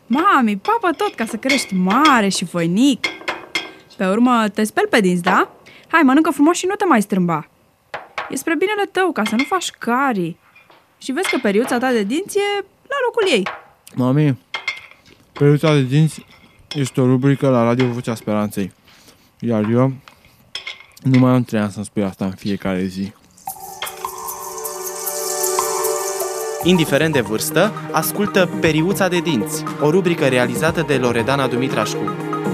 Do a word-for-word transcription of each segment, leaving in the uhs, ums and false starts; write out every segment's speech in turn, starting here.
Mami, papă tot ca să crești mare și voinic. Pe urmă te speli pe dinți, da? Hai, mănâncă frumos și nu te mai strâmba. E spre binele tău, ca să nu faci carii. Și vezi că periuța ta de dinți e la locul ei. Mami, periuța de dinți este o rubrică la Radio Vocea Speranței. Iar eu nu mai am trei ani să-mi spui asta în fiecare zi. Indiferent de vârstă, ascultă Periuța de dinți, o rubrică realizată de Loredana Dumitrașcu.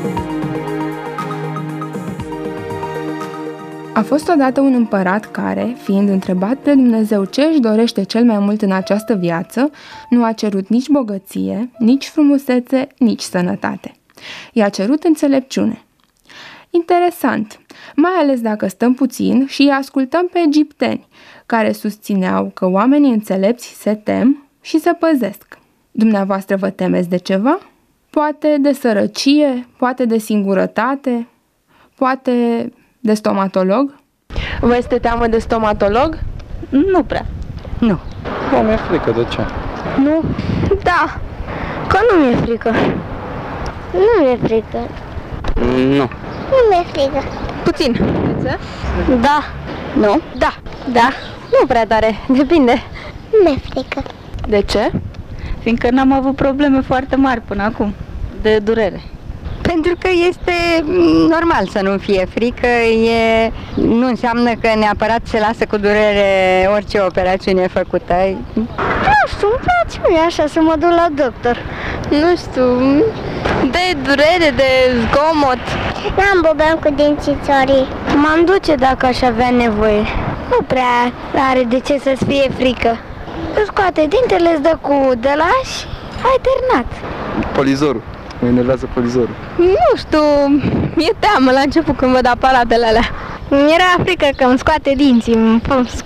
A fost odată un împărat care, fiind întrebat de Dumnezeu ce își dorește cel mai mult în această viață, nu a cerut nici bogăție, nici frumusețe, nici sănătate. I-a cerut înțelepciune. Interesant, mai ales dacă stăm puțin și îi ascultăm pe egipteni, care susțineau că oamenii înțelepți se tem și se păzesc. Dumneavoastră vă temeți de ceva? Poate de sărăcie, poate de singurătate, poate de stomatolog? Vă este teamă de stomatolog? Nu prea. Nu. Nu mi-e frică, de ce? Nu? Da, că nu mi-e frică. Nu mi-e frică. Nu. Nu mi-e frică. Puțin. Da. Nu? Da. Da. Nu prea tare, depinde. Nu mi-e frică. De ce? Fiindcă n-am avut probleme foarte mari până acum de durere. Pentru că este normal să nu fie frică, e, nu înseamnă că neapărat se lasă cu durere orice operațiune făcută. Nu știu, îmi place mie așa să mă duc la doctor. Nu știu, de durere, de zgomot. N-am probleme cu dințițorii. M-am duce dacă aș avea nevoie. Nu prea are de ce să-ți fie frică. Îți scoate dintele, îți dă cu de la și ai terminat. Polizorul. Mă enervează polizorul. Nu știu, mi-e teamă la început când văd aparatele alea. Mi-era frică că îmi scoate dinții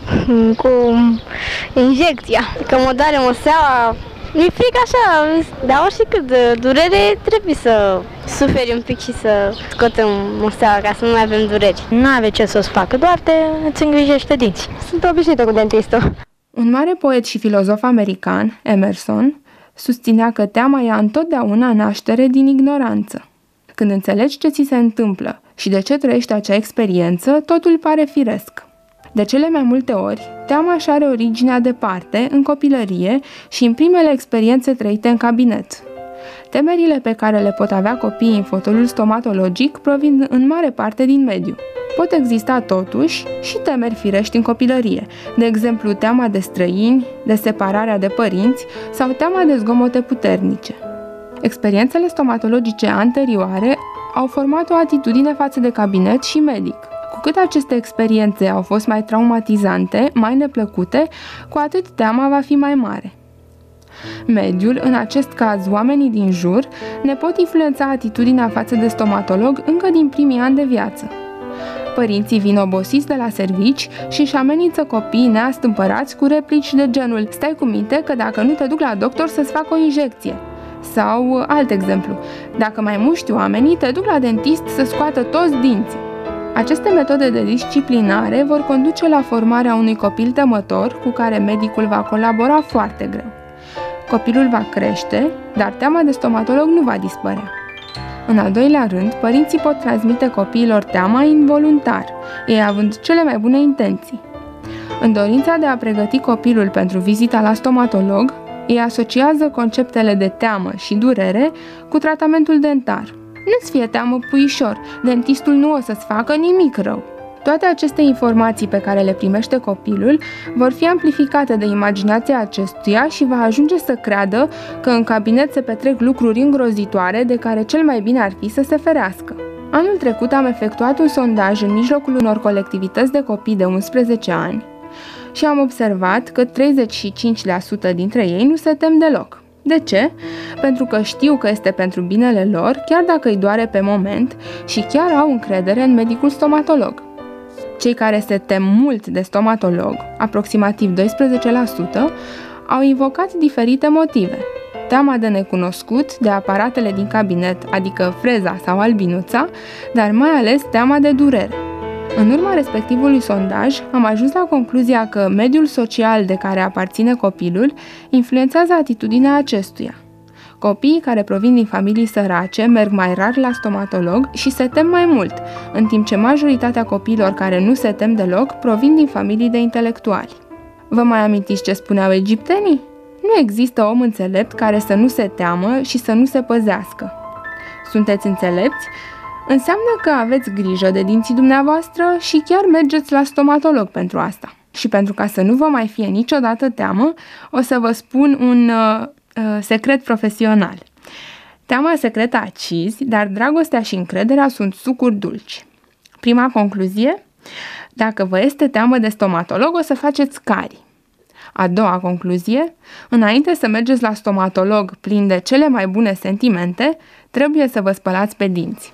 cu injecția, că mă doare moseaua. Mi-e frică așa, dar oricât de durere trebuie să suferi un pic și să scotem moseaua ca să nu mai avem dureri. Nu are ce să-ți facă, doar te îți îngrijește dinții. Sunt obișnuită cu dentistul. Un mare poet și filozof american, Emerson, susținea că teama ia întotdeauna naștere din ignoranță. Când înțelegi ce ți se întâmplă și de ce trăiești acea experiență, totul pare firesc. De cele mai multe ori, teama își are originea departe, în copilărie și în primele experiențe trăite în cabinet. Temerile pe care le pot avea copiii în fotoliul stomatologic provin în mare parte din mediu. Pot exista totuși și temeri firești în copilărie, de exemplu teama de străini, de separarea de părinți sau teama de zgomote puternice. Experiențele stomatologice anterioare au format o atitudine față de cabinet și medic. Cu cât aceste experiențe au fost mai traumatizante, mai neplăcute, cu atât teama va fi mai mare. Mediul, în acest caz oamenii din jur, ne pot influența atitudinea față de stomatolog încă din primii ani de viață. Părinții vin obosiți de la servici și își amenință copiii neastâmpărați cu replici de genul „stai cu minte că dacă nu te duc la doctor să-ți fac o injecție”. Sau, alt exemplu, „dacă mai muști oamenii, te duc la dentist să scoată toți dinții”. Aceste metode de disciplinare vor conduce la formarea unui copil temător cu care medicul va colabora foarte greu. Copilul va crește, dar teama de stomatolog nu va dispărea. În al doilea rând, părinții pot transmite copiilor teama involuntar, ei având cele mai bune intenții. În dorința de a pregăti copilul pentru vizita la stomatolog, ei asociază conceptele de teamă și durere cu tratamentul dentar. Nu-ți fie teamă, puișor, dentistul nu o să-ți facă nimic rău. Toate aceste informații pe care le primește copilul vor fi amplificate de imaginația acestuia și va ajunge să creadă că în cabinet se petrec lucruri îngrozitoare de care cel mai bine ar fi să se ferească. Anul trecut am efectuat un sondaj în mijlocul unor colectivități de copii de unsprezece ani și am observat că treizeci și cinci la sută dintre ei nu se tem deloc. De ce? Pentru că știu că este pentru binele lor, chiar dacă îi doare pe moment, și chiar au încredere în medicul stomatolog. Cei care se tem mult de stomatolog, aproximativ doisprezece la sută, au invocat diferite motive. Teama de necunoscut, de aparatele din cabinet, adică freza sau albinuța, dar mai ales teama de durere. În urma respectivului sondaj, am ajuns la concluzia că mediul social de care aparține copilul influențează atitudinea acestuia. Copiii care provin din familii sărace merg mai rar la stomatolog și se tem mai mult, în timp ce majoritatea copiilor care nu se tem deloc provin din familii de intelectuali. Vă mai amintiți ce spuneau egiptenii? Nu există om înțelept care să nu se teamă și să nu se păzească. Sunteți înțelepți? Înseamnă că aveți grijă de dinții dumneavoastră și chiar mergeți la stomatolog pentru asta. Și pentru ca să nu vă mai fie niciodată teamă, o să vă spun un uh, uh, secret profesional. Teama secretă acizi, dar dragostea și încrederea sunt sucuri dulci. Prima concluzie: dacă vă este teamă de stomatolog, o să faceți carii. A doua concluzie: înainte să mergeți la stomatolog plin de cele mai bune sentimente, trebuie să vă spălați pe dinți.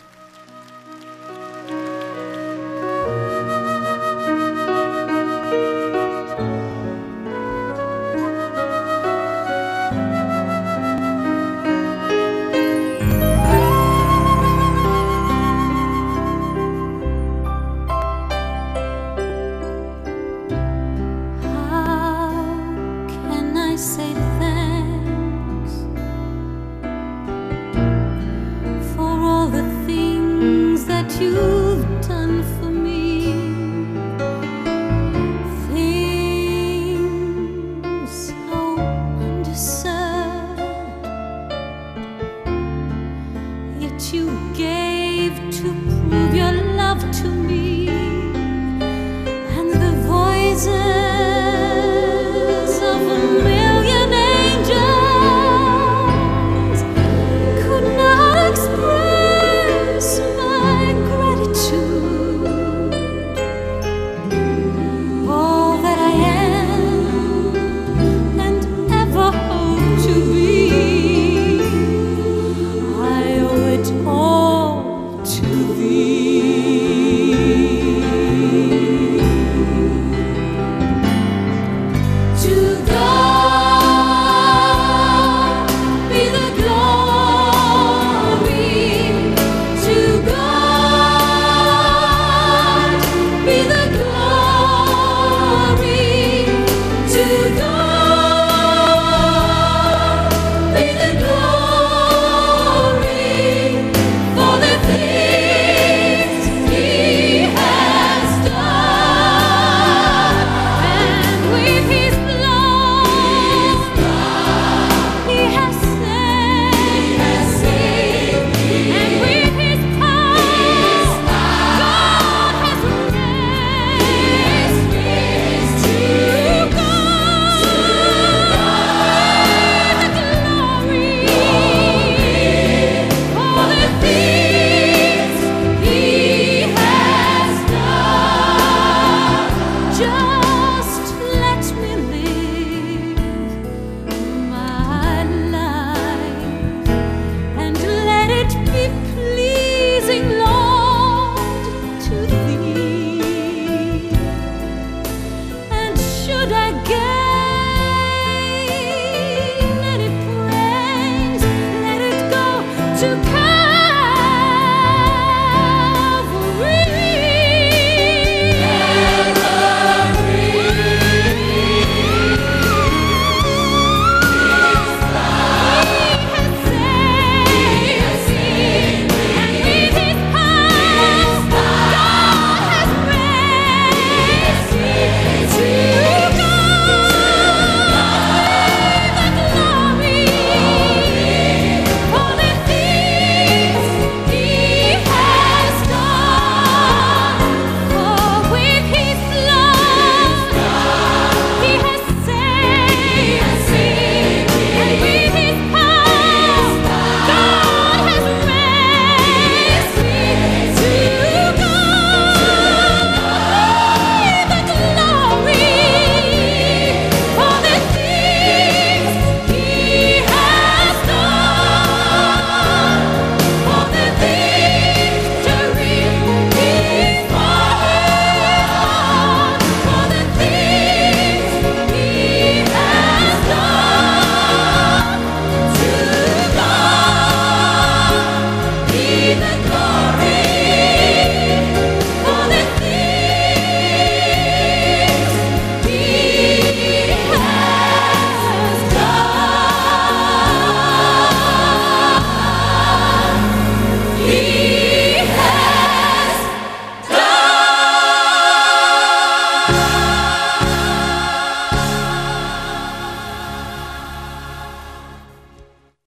To